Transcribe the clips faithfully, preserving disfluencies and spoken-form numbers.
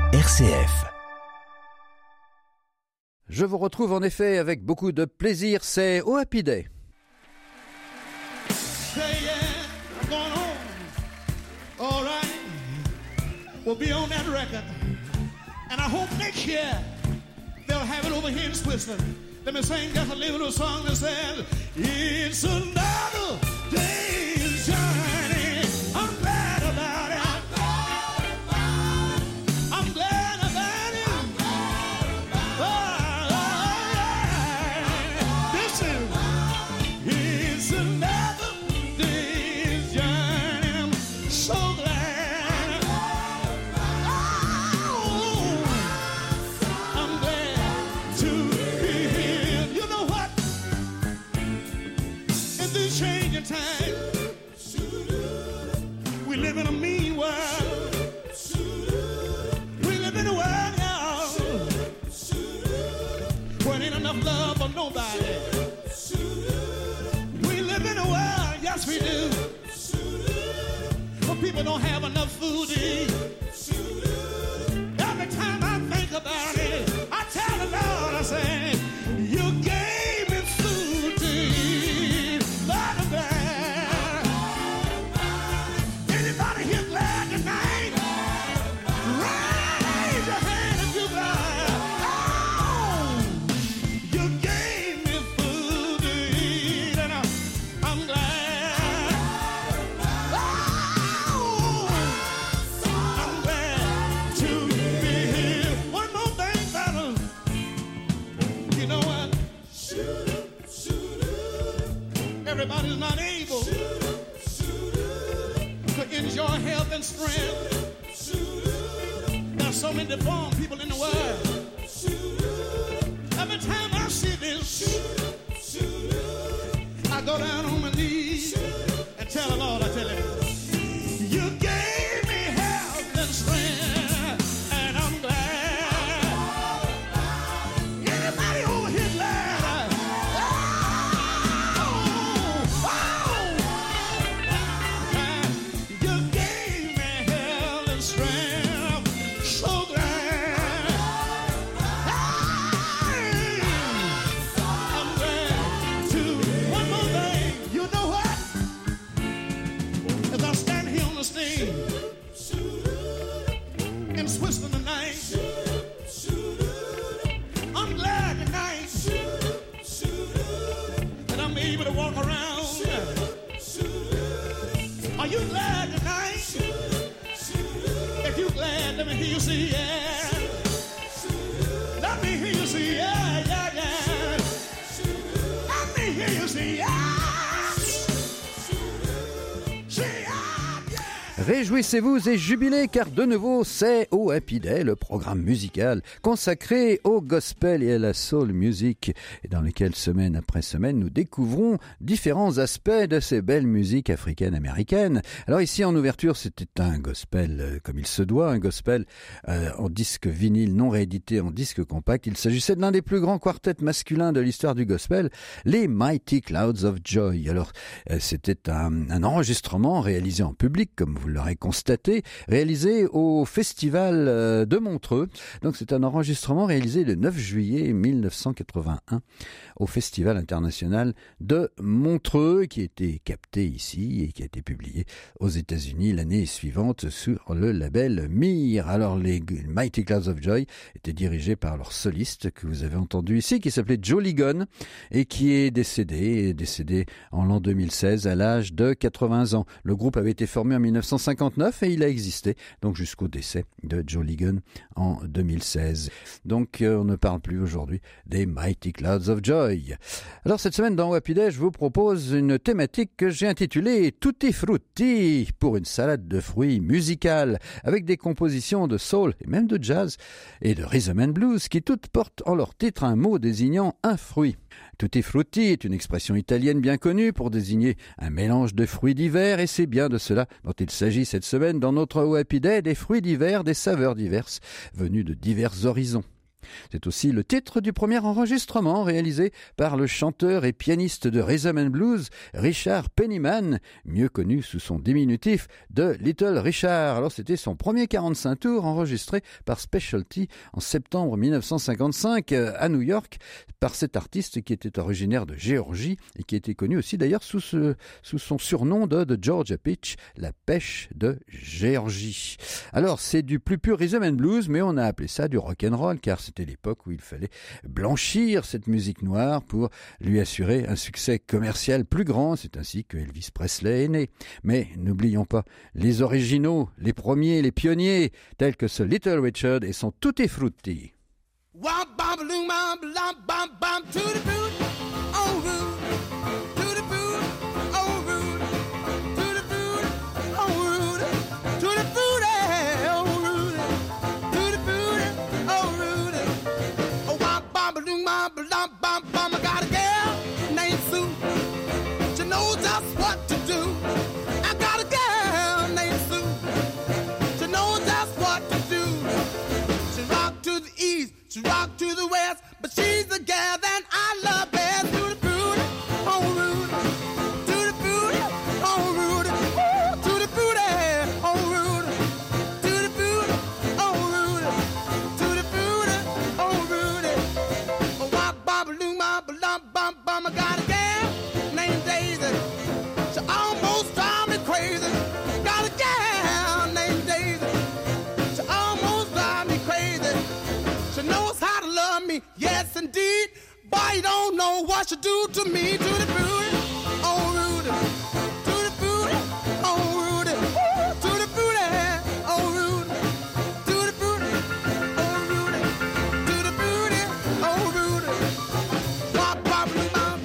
R C F. Je vous retrouve en effet avec beaucoup de plaisir, c'est Oh Happy Day. Say yeah, I'm going home. All right, we'll be on that record. And I hope next year they'll have it over here in Switzerland. Let me sing just a little song that says, it's another day's journey. I'm glad about it. I'm glad about it. I'm glad about it. I'm glad about it. Oh, this is, it's another day's journey. I'm so glad. Oh, I'm glad to be here. You know what? In this changing time, we live in a mean world. We live in a world now where ain't enough love for nobody. We live in a world, yes we do, where people don't have enough food to eat. Every time I think about it, I tell the Lord, I say, you gave me food to eat. Lord, I'm glad. Anybody here glad tonight? Raise your hand if you're glad. Oh, you gave me food to eat, and I, I'm glad. Oh, I'm glad to be here. One more thing, fellas. You know what? Everybody's not able to enjoy health and strength. There's so many deformed people in the world. Every time I see this, I go down on my knees and tell the Lord, I tell him, you gave me health and strength, and I'm glad. Anybody over here glad? Oh, oh, you gave me health and strength, so glad. Hey, I'm glad to. One more thing, you know what? As I stand here on the stage in Switzerland tonight, I'm glad tonight that I'm able to walk around. Are you glad tonight? If you're glad, let me hear you say yeah. Let me hear you say yeah, yeah, yeah. Let me hear you say yeah. Say yeah, yeah. Réjouissez-vous et jubilez car de nouveau c'est Oh Happy Day, le programme musical consacré au gospel et à la soul music et dans lequel semaine après semaine nous découvrons différents aspects de ces belles musiques africaines américaines. Alors ici en ouverture c'était un gospel euh, comme il se doit, un gospel euh, en disque vinyle non réédité en disque compact. Il s'agissait de l'un des plus grands quartets masculins de l'histoire du gospel, les Mighty Clouds of Joy. Alors euh, c'était un, un enregistrement réalisé en public comme vous l'aurez constaté, réalisé au festival euh, de Montreux. Donc c'est un enregistrement réalisé le neuf juillet mille neuf cent quatre-vingt-un au Festival international de Montreux qui a été capté ici et qui a été publié aux États-Unis l'année suivante sur le label M I R. Alors les Mighty Clouds of Joy étaient dirigés par leur soliste que vous avez entendu ici qui s'appelait Joe Ligon et qui est décédé, est décédé en l'an deux mille seize à l'âge de quatre-vingts ans. Le groupe avait été formé en mille neuf cent cinquante-neuf et il a existé donc jusqu'au décès de Joe Ligon en deux mille seize. Donc euh, on ne parle plus aujourd'hui des Mighty Clouds of Joy. Alors cette semaine dans Happy Day, je vous propose une thématique que j'ai intitulée Tutti Frutti pour une salade de fruits musicale avec des compositions de soul et même de jazz et de rhythm and blues qui toutes portent en leur titre un mot désignant un fruit. Tutti frutti est une expression italienne bien connue pour désigner un mélange de fruits divers et c'est bien de cela dont il s'agit cette semaine dans notre Oh Happy Day, des fruits divers, des saveurs diverses venues de divers horizons. C'est aussi le titre du premier enregistrement réalisé par le chanteur et pianiste de rhythm and blues Richard Penniman, mieux connu sous son diminutif de Little Richard. Alors c'était son premier quarante-cinq tours enregistré par Specialty en septembre mille neuf cent cinquante-cinq à New York par cet artiste qui était originaire de Géorgie et qui était connu aussi d'ailleurs sous, ce, sous son surnom de, de Georgia Peach, la pêche de Géorgie. Alors c'est du plus pur rhythm and blues, mais on a appelé ça du rock'n'roll car c'était l'époque où il fallait blanchir cette musique noire pour lui assurer un succès commercial plus grand. C'est ainsi que Elvis Presley est né. Mais n'oublions pas les originaux, les premiers, les pionniers, tels que ce Little Richard et son Tutti Frutti. She rock to the west, but she's the gal that I love best. To the booty, oh Rudy, to the booty, oh Rudy, ooh, to the booty, oh Rudy, to the booty, oh Rudy, to the booty, oh Rudy. Oh, wop, bop, loom, bop, lump, bump, bum. I got a gal named Daisy. She almost drive me crazy. Got a gal named Daisy. She almost drive me crazy. She knows how to love me, yes indeed. Boy, you don't know what she do to me. To the booty, oh Rudy. To the booty, oh Rudy. Ooh, to the booty, oh Rudy. To the booty, oh Rudy. To the booty, oh Rudy. Wop, wop, loop, bop.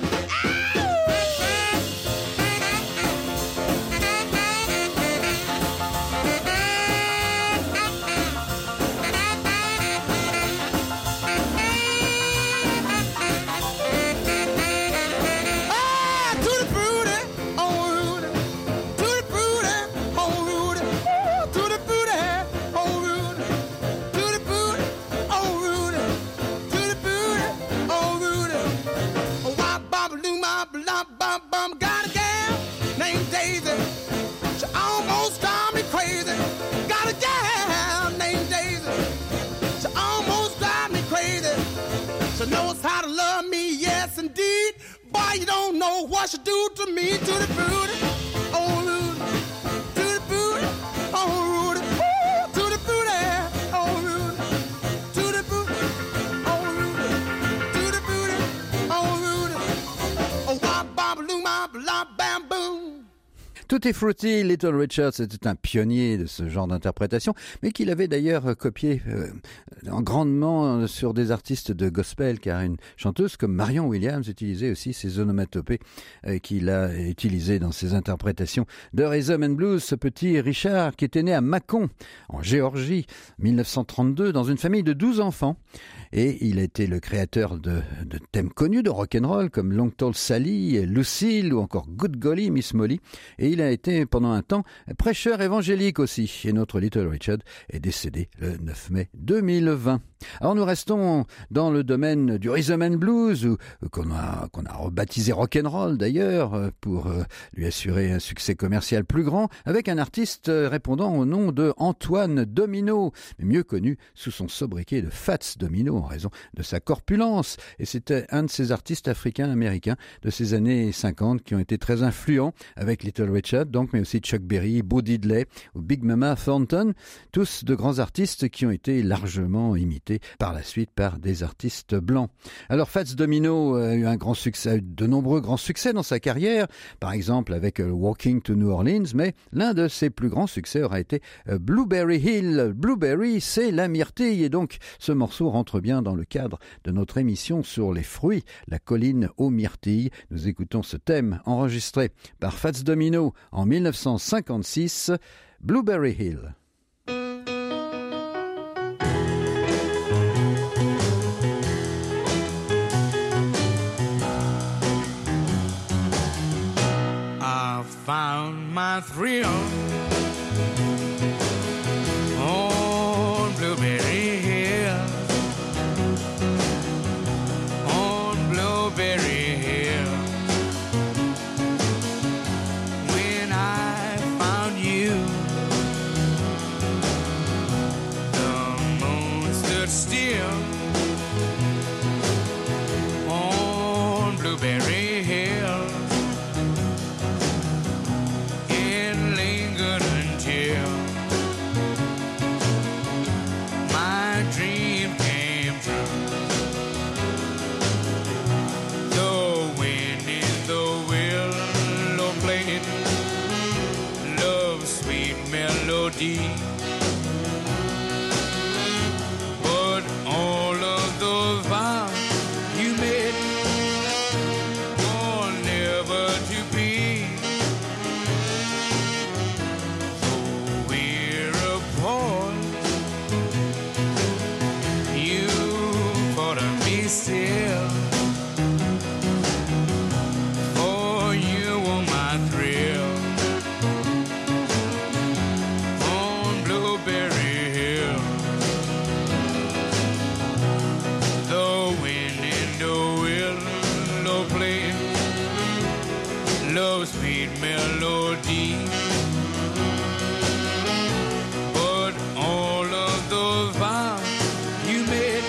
Got a gal named Daisy. She almost drive me crazy. Got a gal named Daisy. She almost drive me crazy. She knows how to love me, yes indeed. Boy, you don't know what she do to me. To the booty, oh Rudy. To the booty, oh Rudy. Ooh, to the booty, oh Rudy. To the booty, oh Rudy. To the booty, oh Rudy. Oh, wop, bop, loom, bop, lop, bam, boom. Tutti Frutti, Little Richard, c'était un pionnier de ce genre d'interprétation, mais qu'il avait d'ailleurs copié euh, grandement sur des artistes de gospel, car une chanteuse comme Marion Williams utilisait aussi ces onomatopées euh, qu'il a utilisées dans ses interprétations de rhythm and blues. Ce petit Richard qui était né à Mâcon, en Géorgie, mille neuf cent trente-deux, dans une famille de douze enfants. Et il a été le créateur de, de thèmes connus de rock'n'roll comme Long Tall Sally, Lucille ou encore Good Golly, Miss Molly. Et il a été pendant un temps prêcheur évangélique aussi. Et notre Little Richard est décédé le neuf mai deux mille vingt. Alors nous restons dans le domaine du rhythm and blues, ou, qu'on a, qu'on a rebaptisé rock'n'roll d'ailleurs, pour euh, lui assurer un succès commercial plus grand, avec un artiste répondant au nom de Antoine Domino, mieux connu sous son sobriquet de Fats Domino en raison de sa corpulence. Et c'était un de ces artistes africains-américains de ces années cinquante qui ont été très influents avec Little Richard, donc, mais aussi Chuck Berry, Bo Diddley ou Big Mama Thornton, tous de grands artistes qui ont été largement imités par la suite par des artistes blancs. Alors Fats Domino a eu un grand succès, a eu de nombreux grands succès dans sa carrière, par exemple avec Walking to New Orleans, mais l'un de ses plus grands succès aura été Blueberry Hill. Blueberry, c'est la myrtille, et donc ce morceau rentre bien dans le cadre de notre émission sur les fruits, la colline aux myrtilles. Nous écoutons ce thème enregistré par Fats Domino en mille neuf cent cinquante-six, Blueberry Hill. I found my thrill on Blueberry Hill. but still on Blueberry Hill it lingered until my dream came true. The wind in the willow played love's sweet melody. But all of the vows you made were never to be. Though we're apart, you thought of me still. For you were my thrill on Blueberry Hill. The wind in the willow played love's sweet melody. But all of the vows you made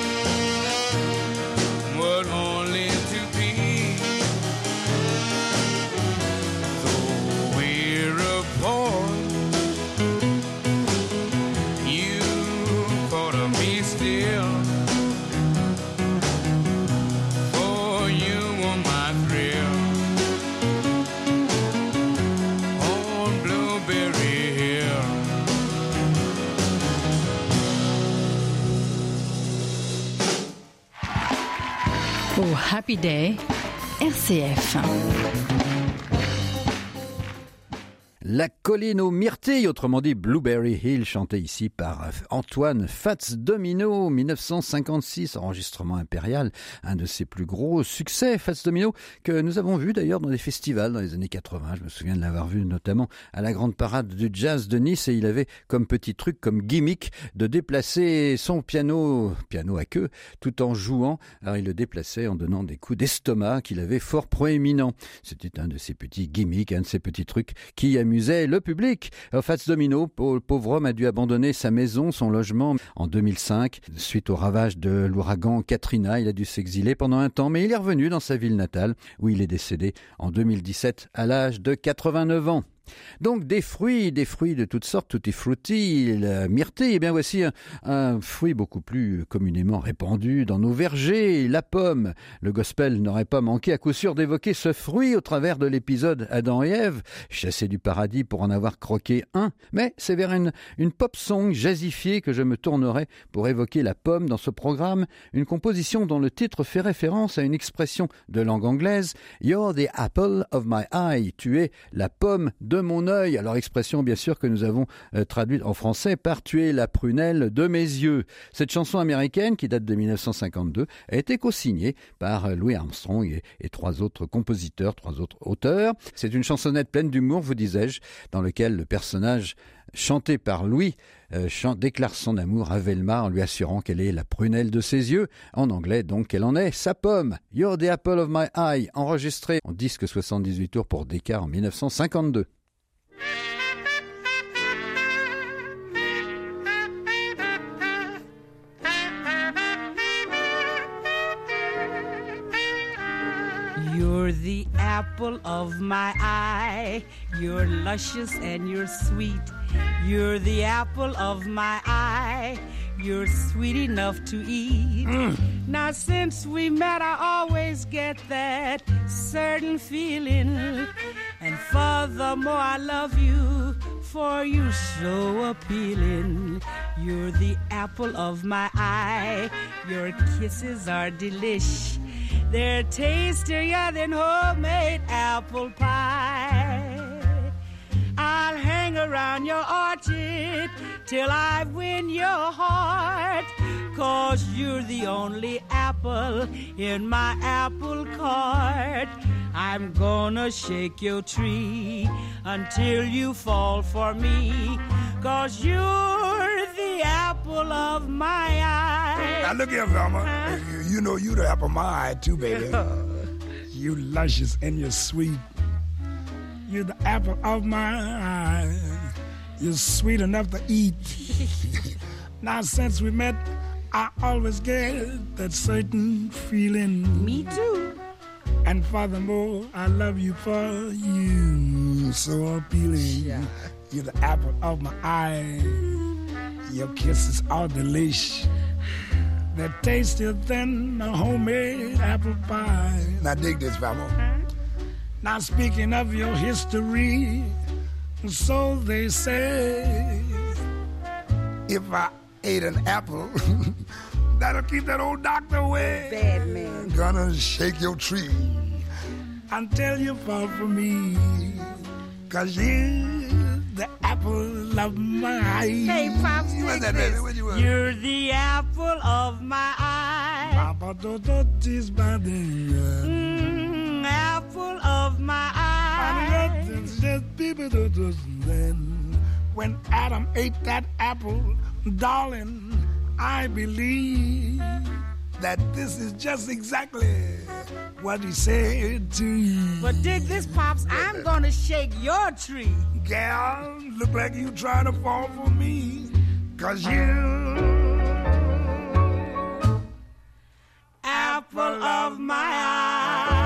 were only to be. Though we're apart, you thought of me still. For you were my thrill on Blueberry Hill. Au Happy Day, R C F. La colline aux myrtilles, autrement dit Blueberry Hill, chanté ici par Antoine Fats Domino, dix-neuf cent cinquante-six, enregistrement impérial, un de ses plus gros succès, Fats Domino, que nous avons vu d'ailleurs dans des festivals dans les années quatre-vingts. Je me souviens de l'avoir vu notamment à la grande parade du jazz de Nice, et il avait comme petit truc, comme gimmick, de déplacer son piano, piano à queue, tout en jouant. Alors il le déplaçait en donnant des coups d'estomac qu'il avait fort proéminents. C'était un de ces petits gimmicks, un de ces petits trucs qui amusaient le public. Fats Domino, pauvre homme, a dû abandonner sa maison, son logement en deux mille cinq. Suite au ravage de l'ouragan Katrina, il a dû s'exiler pendant un temps, mais il est revenu dans sa ville natale où il est décédé en deux mille dix-sept à l'âge de quatre-vingt-neuf ans. Donc des fruits, des fruits de toutes sortes, tutti frutti, la myrtille, et bien voici un, un fruit beaucoup plus communément répandu dans nos vergers, la pomme. Le gospel n'aurait pas manqué à coup sûr d'évoquer ce fruit au travers de l'épisode Adam et Ève, chassés du paradis pour en avoir croqué un, mais c'est vers une, une pop song jazzifiée que je me tournerai pour évoquer la pomme dans ce programme, une composition dont le titre fait référence à une expression de langue anglaise, « You're the apple of my eye », tu es la pomme de mon œil. Alors expression bien sûr que nous avons euh, traduite en français par tuer la prunelle de mes yeux. Cette chanson américaine qui date de dix-neuf cent cinquante-deux a été co-signée par euh, Louis Armstrong et, et trois autres compositeurs, trois autres auteurs. C'est une chansonnette pleine d'humour, vous disais-je, dans lequel le personnage chanté par Louis euh, chante, déclare son amour à Velma en lui assurant qu'elle est la prunelle de ses yeux. En anglais, donc, qu'elle en est sa pomme. You're the apple of my eye, enregistré en disque soixante-dix-huit tours pour Decca en dix-neuf cent cinquante-deux. You're the apple of my eye. You're luscious and you're sweet. You're the apple of my eye. You're sweet enough to eat. Mm. Now since we met, I always get that certain feeling. And furthermore, I love you, for you're so appealing. You're the apple of my eye. Your kisses are delish. They're tastier than homemade apple pie. I'll hang around your orchard till I win your heart, 'cause you're the only apple in my apple cart. I'm gonna shake your tree until you fall for me, 'cause you're the apple of my eye. Now look here, Velma. You know you the apple of my eye too, baby. You luscious and you're sweet. You're the apple of my eye. You're sweet enough to eat. Now since we met, I always get that certain feeling. Me too. And furthermore, I love you for you. So appealing. Yeah. You're the apple of my eye. Your kisses are delish. They're tastier than a homemade apple pie. Now dig this, Vamo. Now speaking of your history, so they say, if I ate an apple, that'll keep that old doctor away. Bad man. Gonna shake your tree until you fall for me. Cause you the apple of my eye. Hey, Pops, you take that, this. baby? What you want? You're the apple of my eye. Papa Tototi's body. Mm, apple of my eye. Then, when Adam ate that apple, darling, I believe that this is just exactly what he said to you. But dig this, Pops, I'm gonna shake your tree. Gal, look like you trying to fall for me, cause you apple of my eye.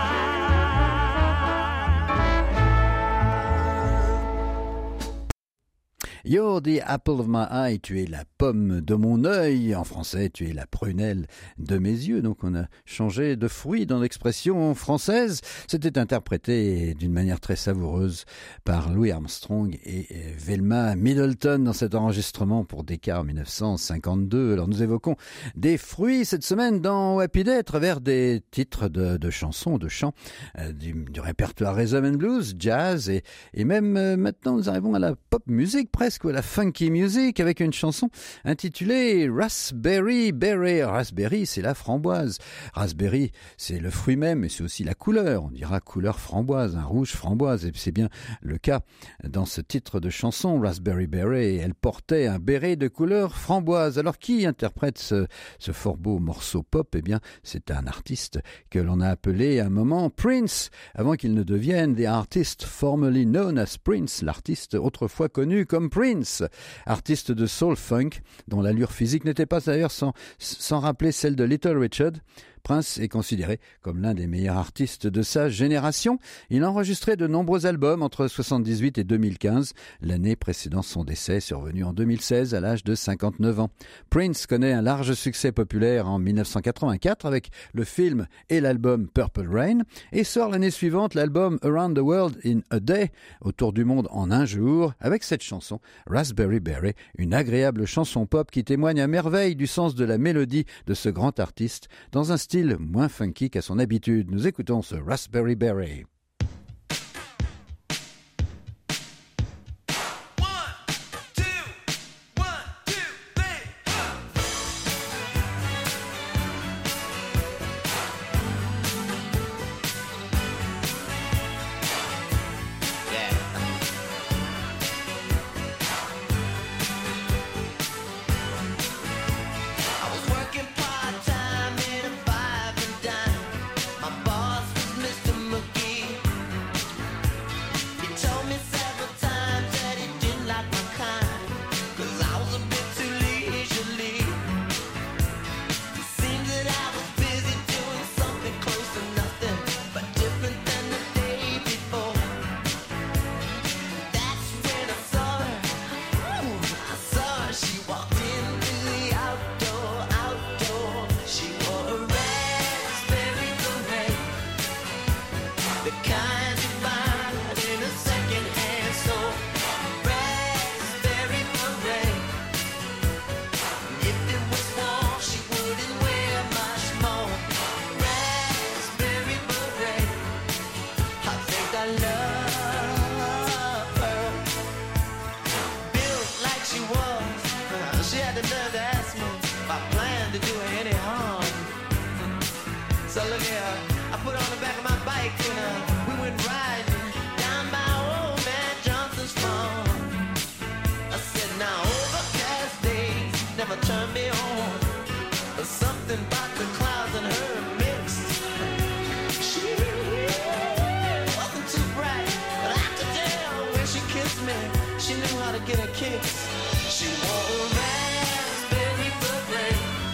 You're the apple of my eye, tu es la pomme de mon œil. En français, tu es la prunelle de mes yeux. Donc on a changé de fruit dans l'expression française. C'était interprété d'une manière très savoureuse par Louis Armstrong et Velma Middleton dans cet enregistrement pour Decca en dix-neuf cent cinquante-deux. Alors nous évoquons des fruits cette semaine dans Happy Day à travers des titres de, de chansons, de chants, euh, du, du répertoire rhythm and blues, jazz et, et même euh, maintenant nous arrivons à la pop music presque, ou à la funky music avec une chanson intitulée Raspberry Berry. Raspberry, c'est la framboise. Raspberry, c'est le fruit même, mais c'est aussi la couleur. On dira couleur framboise, un rouge framboise. Et c'est bien le cas dans ce titre de chanson, Raspberry Berry. Elle portait un béret de couleur framboise. Alors, qui interprète ce, ce fort beau morceau pop? Eh bien, c'est un artiste que l'on a appelé à un moment Prince, avant qu'il ne devienne the artist formerly known as Prince, l'artiste autrefois connu comme Prince. Artiste de soul funk, dont l'allure physique n'était pas d'ailleurs sans, sans rappeler celle de Little Richard. Prince est considéré comme l'un des meilleurs artistes de sa génération. Il a enregistré de nombreux albums entre soixante-dix-huit et deux mille quinze, l'année précédant son décès, survenu en deux mille seize à l'âge de cinquante-neuf ans. Prince connaît un large succès populaire en dix-neuf cent quatre-vingt-quatre avec le film et l'album Purple Rain et sort l'année suivante l'album Around the World in a Day, autour du monde en un jour, avec cette chanson Raspberry Berry, une agréable chanson pop qui témoigne à merveille du sens de la mélodie de ce grand artiste dans un style moins funky qu'à son habitude. Nous écoutons ce Raspberry Berry. She knew how to get her kicks. She wore a raspberry beret.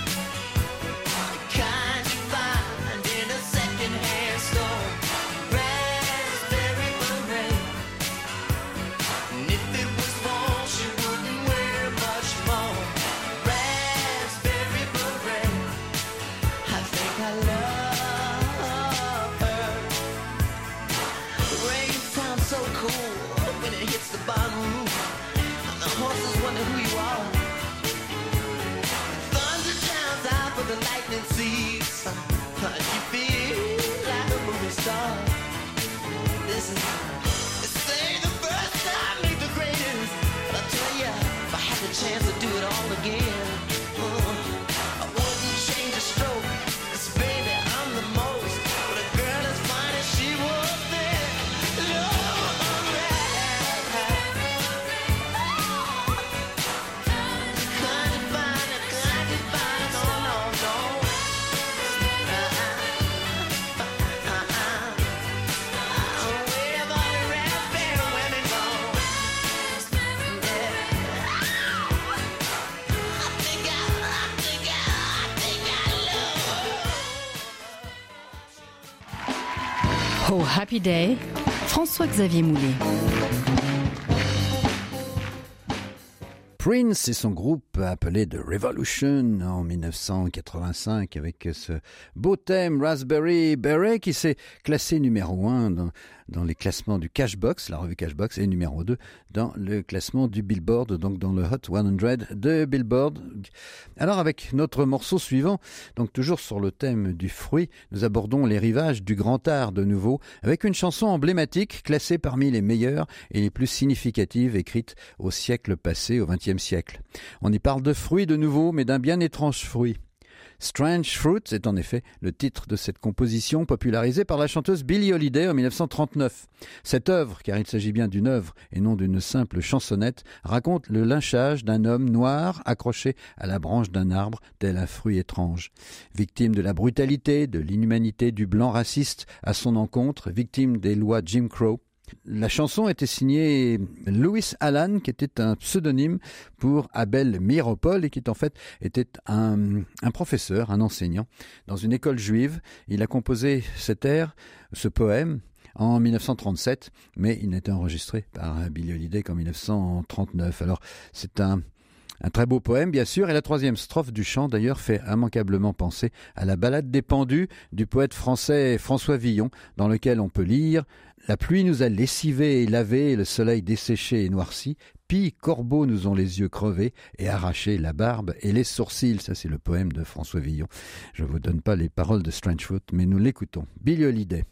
Oh, Happy Day, François-Xavier Moulet. Prince et son groupe appelé The Revolution en dix-neuf cent quatre-vingt-cinq avec ce beau thème Raspberry Beret qui s'est classé numéro un dans, dans les classements du Cashbox, la revue Cashbox, et numéro deux dans le classement du Billboard, donc dans le Hot cent de Billboard. Alors avec notre morceau suivant, donc toujours sur le thème du fruit, nous abordons les rivages du grand art de nouveau avec une chanson emblématique classée parmi les meilleures et les plus significatives écrites au siècle passé, au vingtième siècle. On y parle de fruits de nouveau, mais d'un bien étrange fruit. Strange Fruit est en effet le titre de cette composition popularisée par la chanteuse Billie Holiday en dix-neuf cent trente-neuf. Cette œuvre, car il s'agit bien d'une œuvre et non d'une simple chansonnette, raconte le lynchage d'un homme noir accroché à la branche d'un arbre tel un fruit étrange. Victime de la brutalité, de l'inhumanité du blanc raciste à son encontre, victime des lois Jim Crow, la chanson était signée Louis Allan, qui était un pseudonyme pour Abel Meeropol et qui en fait était un, un professeur, un enseignant dans une école juive. Il a composé cet air, ce poème, en dix-neuf cent trente-sept, mais il n'a été enregistré par Billie Holiday qu'en dix-neuf cent trente-neuf. Alors c'est un Un très beau poème, bien sûr, et la troisième strophe du chant, d'ailleurs, fait immanquablement penser à la Ballade des pendus du poète français François Villon, dans lequel on peut lire « La pluie nous a lessivés et lavés, le soleil desséché et noirci, pis corbeaux nous ont les yeux crevés et arraché la barbe et les sourcils. » Ça, c'est le poème de François Villon. Je ne vous donne pas les paroles de Strange Fruit, mais nous l'écoutons. Billie Holiday.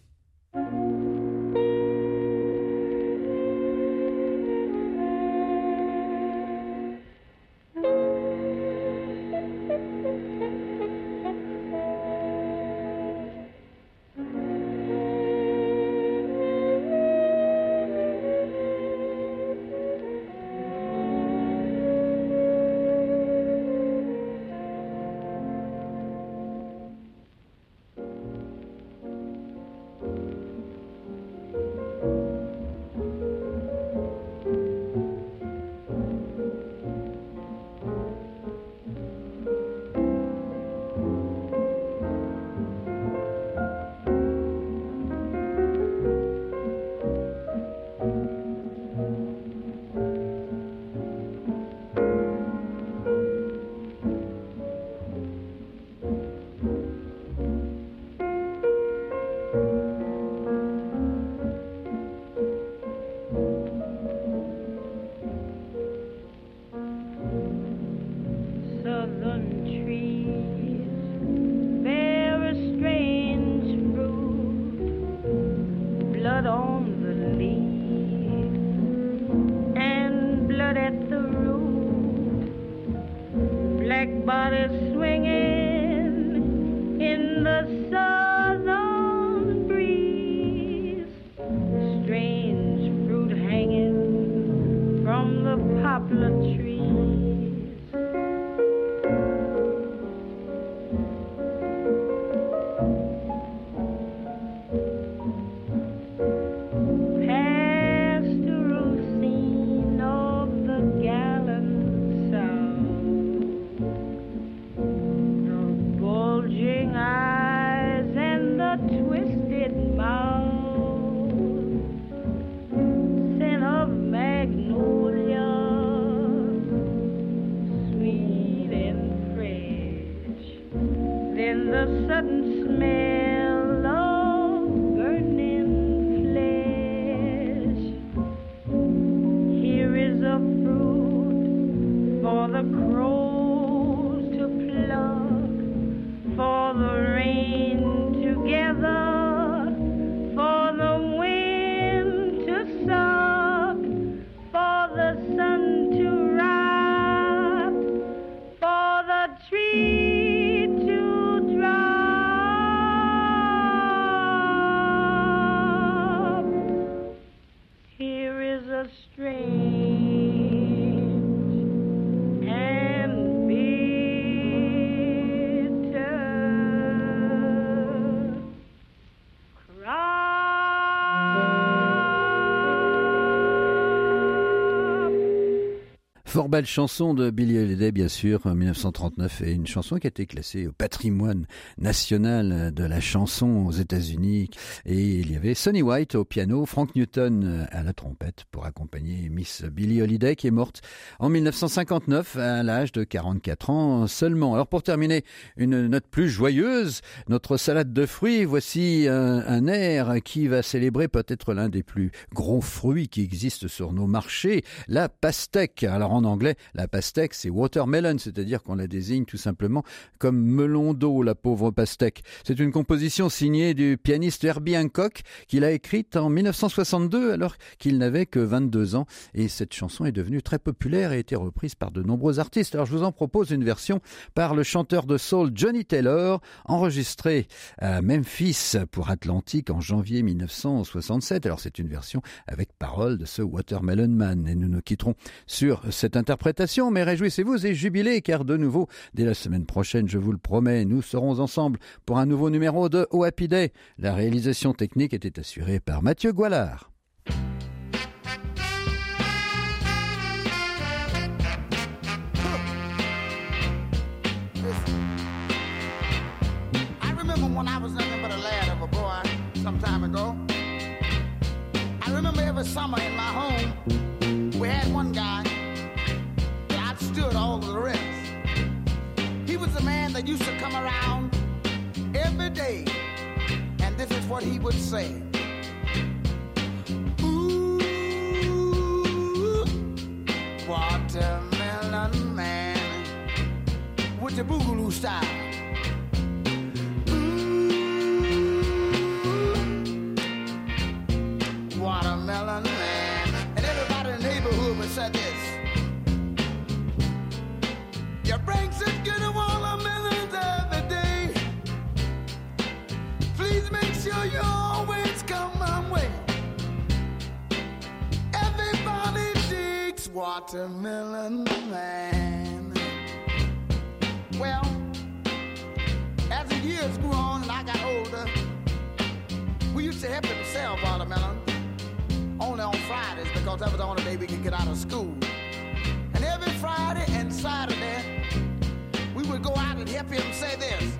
Tree to drop. Fort belle chanson de Billie Holiday, bien sûr, en dix-neuf cent trente-neuf, et une chanson qui a été classée au patrimoine national de la chanson aux États-Unis. Et il y avait Sonny White au piano, Frank Newton à la trompette pour accompagner Miss Billie Holiday, qui est morte en dix-neuf cent cinquante-neuf à l'âge de quarante-quatre ans seulement. Alors pour terminer, une note plus joyeuse, notre salade de fruits, voici un, un air qui va célébrer peut-être l'un des plus gros fruits qui existent sur nos marchés, la pastèque. Alors en anglais, la pastèque, c'est watermelon, c'est-à-dire qu'on la désigne tout simplement comme melon d'eau, la pauvre pastèque. C'est une composition signée du pianiste Herbie Hancock qu'il a écrite en dix-neuf cent soixante-deux alors qu'il n'avait que vingt-deux ans. Et cette chanson est devenue très populaire et a été reprise par de nombreux artistes. Alors je vous en propose une version par le chanteur de soul Johnny Taylor, enregistrée à Memphis pour Atlantic en janvier dix-neuf cent soixante-sept. Alors c'est une version avec paroles de ce Watermelon Man. Et nous nous quitterons sur cette interprétation, mais réjouissez-vous et jubilez, car de nouveau, dès la semaine prochaine, je vous le promets, nous serons ensemble pour un nouveau numéro de Oh Happy Day. La réalisation technique était assurée par Mathieu Goualard. I remember when I was nothing but a lad of a boy some time ago. I remember every summer in my home, we had one guy that outstood all of the rest. He was the man that used to come around every day, and this is what he would say. Ooh, watermelon man, with the boogaloo style. Watermelon man, and everybody in the neighborhood would say this: you bring such good watermelons every day. Please make sure you always come my way. Everybody digs watermelon man. Well, as the years grew on and I got older, we used to help him sell watermelon. Only on Fridays, because that was the only day we could get out of school. And every Friday and Saturday, we would go out and help him say this: